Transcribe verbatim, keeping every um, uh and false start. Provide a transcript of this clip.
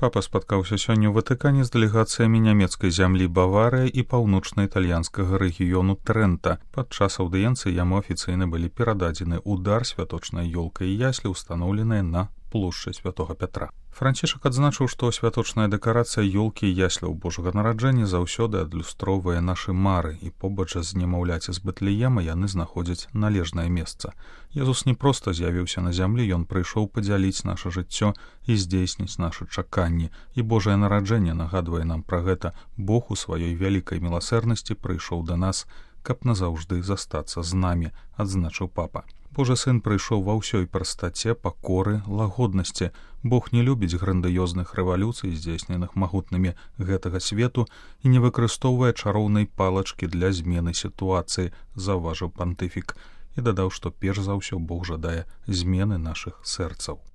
Папа спаткаўся сёння ў Ватыкане з дэлегацыямі нямецкай зямлі Баварыя і паўночна-італьянскага рэгіёну Трэнта. Падчас аўдыенцыі яму афіцыйна былі перададзены ўдар святочная ёлка і яслі, устаноўленыя на плошчы святога Пятра. Францішак адзначыў, што святочная дэкарацыя ёлкі і ясляў Божага нараджэння заўсёды адлюстроўвае нашы мары, і побач з немаўляці з Бэтлеема яны знаходзяць належнае месца. Езус не проста з'явіўся на зямлі, ён прыйшоў падзяліць наша жыццё і здзейсніць нашы чаканні. І Божае нараджэнне нагадвае нам пра гэта. Бог у сваёй вялікай міласэрнасці прыйшоў да нас, каб назаўжды застацца з намі, адзначыў папа. Божы сын прыйшоў ва ўсёй прастаце, пакоры, лагоднасці. Бог не любіць грандыёзных рэвалюцый, здзейсненых магутнымі гэтага свету, і не выкарыстоўвае чароўнай палачкі для змены сітуацыі, заўважыў пантыфік, і дадаў, што перш за ўсё Бог жадае змены нашых сэрцаў.